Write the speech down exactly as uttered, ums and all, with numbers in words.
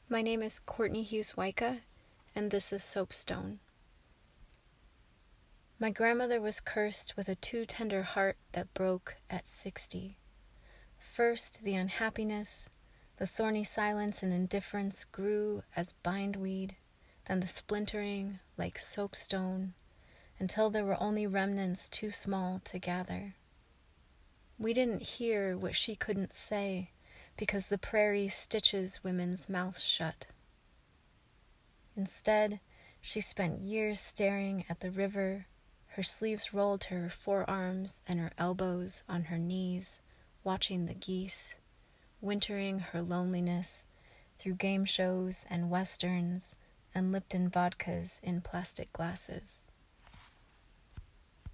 My name is Courtney Hughes Waika, and this is Soapstone. My grandmother was cursed with a too tender heart that broke at sixty. First, the unhappiness, the thorny silence and indifference grew as bindweed, then the splintering like soapstone, until there were only remnants too small to gather. We didn't hear what she couldn't say, because the prairie stitches women's mouths shut. Instead, she spent years staring at the river, her sleeves rolled to her forearms and her elbows on her knees, watching the geese, wintering her loneliness through game shows and westerns and Lipton vodkas in plastic glasses.